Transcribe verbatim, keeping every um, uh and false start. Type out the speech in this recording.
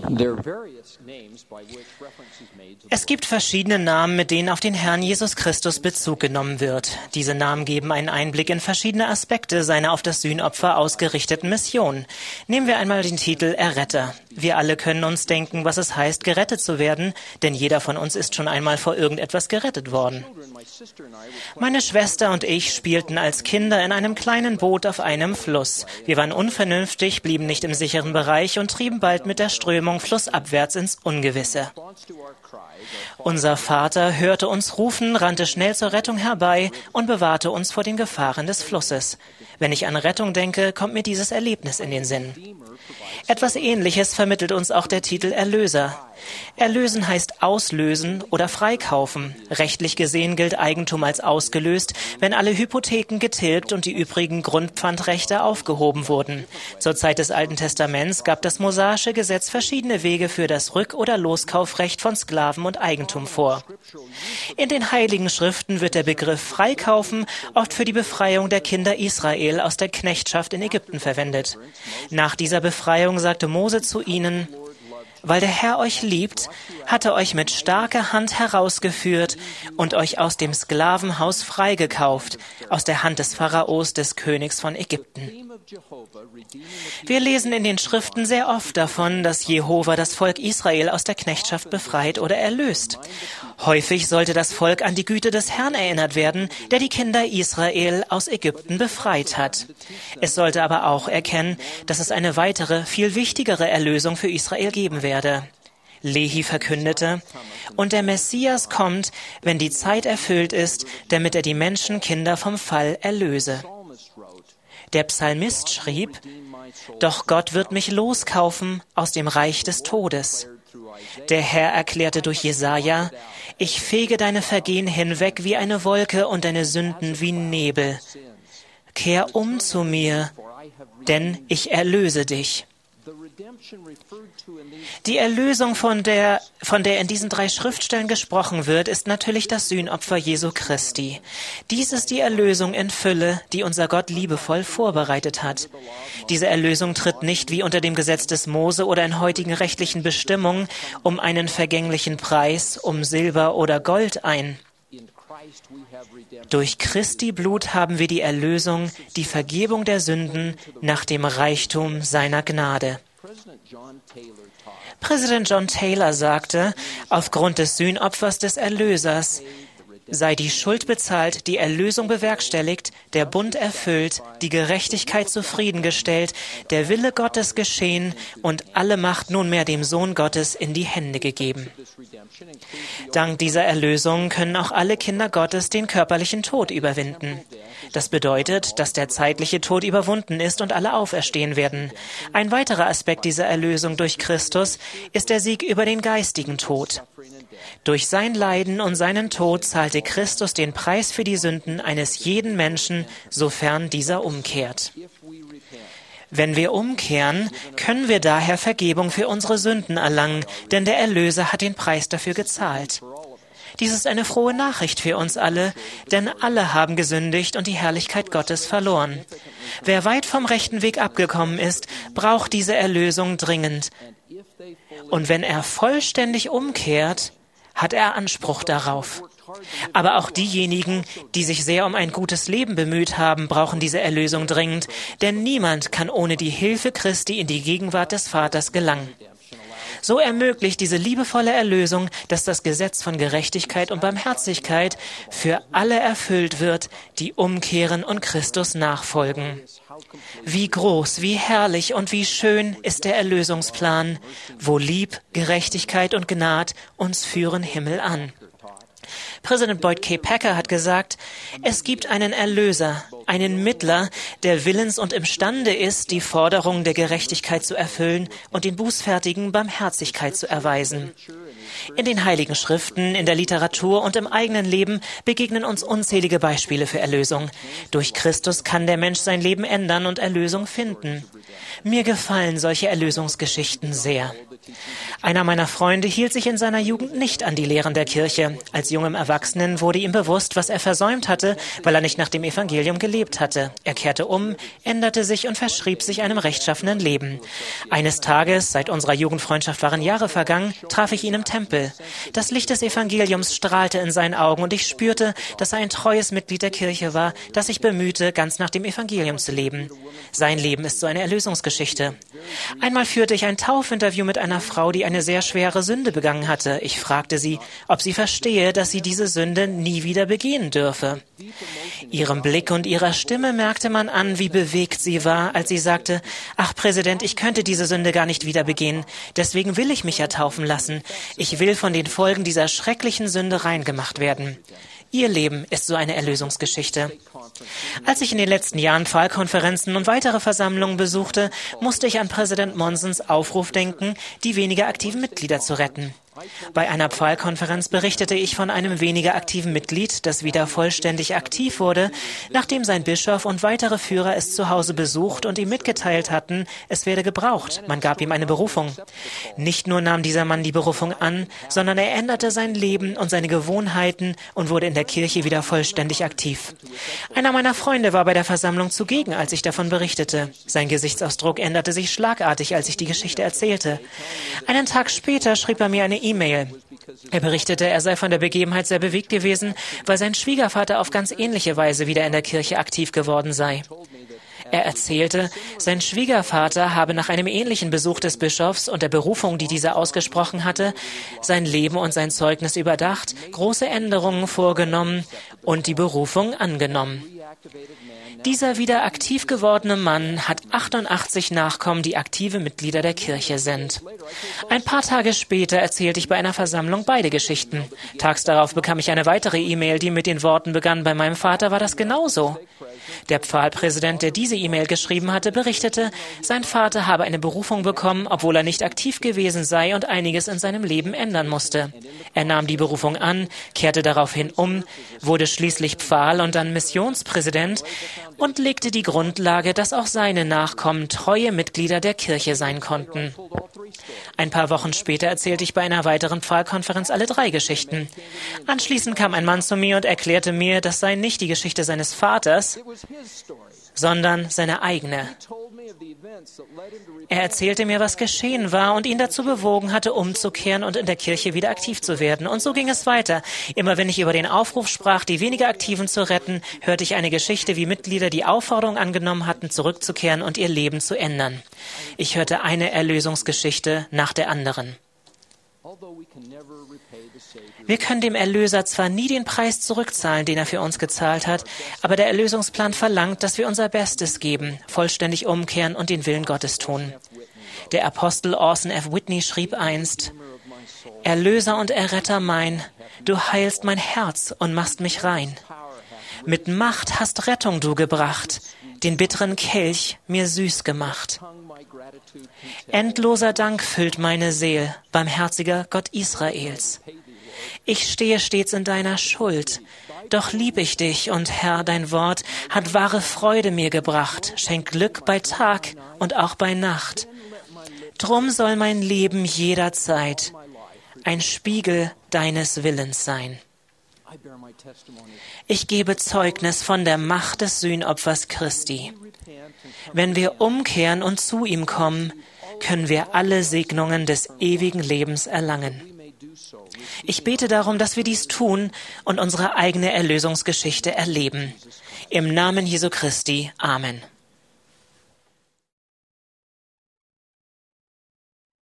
Es gibt verschiedene Namen, mit denen auf den Herrn Jesus Christus Bezug genommen wird. Diese Namen geben einen Einblick in verschiedene Aspekte seiner auf das Sühnopfer ausgerichteten Mission. Nehmen wir einmal den Titel Erretter. Wir alle können uns denken, was es heißt, gerettet zu werden, denn jeder von uns ist schon einmal vor irgendetwas gerettet worden. Meine Schwester und ich spielten als Kinder in einem kleinen Boot auf einem Fluss. Wir waren unvernünftig, blieben nicht im sicheren Bereich und trieben bald mit der Strömung flussabwärts ins Ungewisse. Unser Vater hörte uns rufen, rannte schnell zur Rettung herbei und bewahrte uns vor den Gefahren des Flusses. Wenn ich an Rettung denke, kommt mir dieses Erlebnis in den Sinn. Etwas Ähnliches vermittelt uns auch der Titel Erlöser. Erlösen heißt auslösen oder freikaufen. Rechtlich gesehen gilt Eigentum als ausgelöst, wenn alle Hypotheken getilgt und die übrigen Grundpfandrechte aufgehoben wurden. Zur Zeit des Alten Testaments gab das mosaische Gesetz verschiedene Wege für das Rück- oder Loskaufrecht von Sklaven und Eigentum vor. In den Heiligen Schriften wird der Begriff Freikaufen oft für die Befreiung der Kinder Israel aus der Knechtschaft in Ägypten verwendet. Nach dieser Befreiung sagte Mose zu ihnen: Weil der Herr euch liebt, hat er euch mit starker Hand herausgeführt und euch aus dem Sklavenhaus freigekauft, aus der Hand des Pharaos, des Königs von Ägypten. Wir lesen in den Schriften sehr oft davon, dass Jehova das Volk Israel aus der Knechtschaft befreit oder erlöst. Häufig sollte das Volk an die Güte des Herrn erinnert werden, der die Kinder Israel aus Ägypten befreit hat. Es sollte aber auch erkennen, dass es eine weitere, viel wichtigere Erlösung für Israel geben werde. Lehi verkündete: Und der Messias kommt, wenn die Zeit erfüllt ist, damit er die Menschenkinder vom Fall erlöse. Der Psalmist schrieb: Doch Gott wird mich loskaufen aus dem Reich des Todes. Der Herr erklärte durch Jesaja: Ich fege deine Vergehen hinweg wie eine Wolke und deine Sünden wie Nebel. Kehr um zu mir, denn ich erlöse dich. Die Erlösung, von der, von der in diesen drei Schriftstellen gesprochen wird, ist natürlich das Sühnopfer Jesu Christi. Dies ist die Erlösung in Fülle, die unser Gott liebevoll vorbereitet hat. Diese Erlösung tritt nicht wie unter dem Gesetz des Mose oder in heutigen rechtlichen Bestimmungen um einen vergänglichen Preis, um Silber oder Gold ein. Durch Christi Blut haben wir die Erlösung, die Vergebung der Sünden nach dem Reichtum seiner Gnade. Präsident John Taylor sagte, aufgrund des Sühnopfers des Erlösers sei die Schuld bezahlt, die Erlösung bewerkstelligt, der Bund erfüllt, die Gerechtigkeit zufriedengestellt, der Wille Gottes geschehen und alle Macht nunmehr dem Sohn Gottes in die Hände gegeben. Dank dieser Erlösung können auch alle Kinder Gottes den körperlichen Tod überwinden. Das bedeutet, dass der zeitliche Tod überwunden ist und alle auferstehen werden. Ein weiterer Aspekt dieser Erlösung durch Christus ist der Sieg über den geistigen Tod. Durch sein Leiden und seinen Tod zahlte Christus den Preis für die Sünden eines jeden Menschen, sofern dieser umkehrt. Wenn wir umkehren, können wir daher Vergebung für unsere Sünden erlangen, denn der Erlöser hat den Preis dafür gezahlt. Dies ist eine frohe Nachricht für uns alle, denn alle haben gesündigt und die Herrlichkeit Gottes verloren. Wer weit vom rechten Weg abgekommen ist, braucht diese Erlösung dringend. Und wenn er vollständig umkehrt, hat er Anspruch darauf. Aber auch diejenigen, die sich sehr um ein gutes Leben bemüht haben, brauchen diese Erlösung dringend, denn niemand kann ohne die Hilfe Christi in die Gegenwart des Vaters gelangen. So ermöglicht diese liebevolle Erlösung, dass das Gesetz von Gerechtigkeit und Barmherzigkeit für alle erfüllt wird, die umkehren und Christus nachfolgen. Wie groß, wie herrlich und wie schön ist der Erlösungsplan, wo Lieb, Gerechtigkeit und Gnade uns führen Himmel an. Präsident Boyd K. Packer hat gesagt, es gibt einen Erlöser, einen Mittler, der willens und imstande ist, die Forderungen der Gerechtigkeit zu erfüllen und den Bußfertigen Barmherzigkeit zu erweisen. In den Heiligen Schriften, in der Literatur und im eigenen Leben begegnen uns unzählige Beispiele für Erlösung. Durch Christus kann der Mensch sein Leben ändern und Erlösung finden. Mir gefallen solche Erlösungsgeschichten sehr. Einer meiner Freunde hielt sich in seiner Jugend nicht an die Lehren der Kirche. Als jungem Erwachsenen wurde ihm bewusst, was er versäumt hatte, weil er nicht nach dem Evangelium gelebt hatte. Er kehrte um, änderte sich und verschrieb sich einem rechtschaffenen Leben. Eines Tages, seit unserer Jugendfreundschaft waren Jahre vergangen, traf ich ihn im Tempel. Das Licht des Evangeliums strahlte in seinen Augen und ich spürte, dass er ein treues Mitglied der Kirche war, das sich bemühte, ganz nach dem Evangelium zu leben. Sein Leben ist so eine Erlösungsgeschichte. Einmal führte ich ein Taufinterview mit einer Frau, die eine sehr schwere Sünde begangen hatte. Ich fragte sie, ob sie verstehe, dass sie diese Sünde nie wieder begehen dürfe. Ihrem Blick und ihrer Stimme merkte man an, wie bewegt sie war, als sie sagte, »Ach, Präsident, ich könnte diese Sünde gar nicht wieder begehen. Deswegen will ich mich ja taufen lassen. Ich will von den Folgen dieser schrecklichen Sünde reingemacht werden.« Ihr Leben ist so eine Erlösungsgeschichte. Als ich in den letzten Jahren Pfahlkonferenzen und weitere Versammlungen besuchte, musste ich an Präsident Monsons Aufruf denken, die weniger aktiven Mitglieder zu retten. Bei einer Pfahlkonferenz berichtete ich von einem weniger aktiven Mitglied, das wieder vollständig aktiv wurde, nachdem sein Bischof und weitere Führer es zu Hause besucht und ihm mitgeteilt hatten, es werde gebraucht. Man gab ihm eine Berufung. Nicht nur nahm dieser Mann die Berufung an, sondern er änderte sein Leben und seine Gewohnheiten und wurde in der Kirche wieder vollständig aktiv. Einer meiner Freunde war bei der Versammlung zugegen, als ich davon berichtete. Sein Gesichtsausdruck änderte sich schlagartig, als ich die Geschichte erzählte. Einen Tag später schrieb er mir eine E-Mail. Er berichtete, er sei von der Begebenheit sehr bewegt gewesen, weil sein Schwiegervater auf ganz ähnliche Weise wieder in der Kirche aktiv geworden sei. Er erzählte, sein Schwiegervater habe nach einem ähnlichen Besuch des Bischofs und der Berufung, die dieser ausgesprochen hatte, sein Leben und sein Zeugnis überdacht, große Änderungen vorgenommen und die Berufung angenommen. Dieser wieder aktiv gewordene Mann hat achtundachtzig Nachkommen, die aktive Mitglieder der Kirche sind. Ein paar Tage später erzählte ich bei einer Versammlung beide Geschichten. Tags darauf bekam ich eine weitere E-Mail, die mit den Worten begann, bei meinem Vater war das genauso. Der Pfahlpräsident, der diese E-Mail geschrieben hatte, berichtete, sein Vater habe eine Berufung bekommen, obwohl er nicht aktiv gewesen sei und einiges in seinem Leben ändern musste. Er nahm die Berufung an, kehrte daraufhin um, wurde schließlich Pfahl und dann Missionspräsident und legte die Grundlage, dass auch seine Nachkommen treue Mitglieder der Kirche sein konnten. Ein paar Wochen später erzählte ich bei einer weiteren Pfahlkonferenz alle drei Geschichten. Anschließend kam ein Mann zu mir und erklärte mir, das sei nicht die Geschichte seines Vaters, sondern seine eigene. Er erzählte mir, was geschehen war und ihn dazu bewogen hatte, umzukehren und in der Kirche wieder aktiv zu werden. Und so ging es weiter. Immer wenn ich über den Aufruf sprach, die weniger Aktiven zu retten, hörte ich eine Geschichte, wie Mitglieder die Aufforderung angenommen hatten, zurückzukehren und ihr Leben zu ändern. Ich hörte eine Erlösungsgeschichte nach der anderen. Wir können dem Erlöser zwar nie den Preis zurückzahlen, den er für uns gezahlt hat, aber der Erlösungsplan verlangt, dass wir unser Bestes geben, vollständig umkehren und den Willen Gottes tun. Der Apostel Orson F. Whitney schrieb einst, »Erlöser und Erretter mein, du heilst mein Herz und machst mich rein. Mit Macht hast Rettung du gebracht, den bitteren Kelch mir süß gemacht. Endloser Dank füllt meine Seel, barmherziger Gott Israels. Ich stehe stets in deiner Schuld, doch lieb ich dich und Herr, dein Wort hat wahre Freude mir gebracht, schenkt Glück bei Tag und auch bei Nacht. Drum soll mein Leben jederzeit ein Spiegel deines Willens sein. Ich gebe Zeugnis von der Macht des Sühnopfers Christi. Wenn wir umkehren und zu ihm kommen, können wir alle Segnungen des ewigen Lebens erlangen. Ich bete darum, dass wir dies tun und unsere eigene Erlösungsgeschichte erleben. Im Namen Jesu Christi. Amen.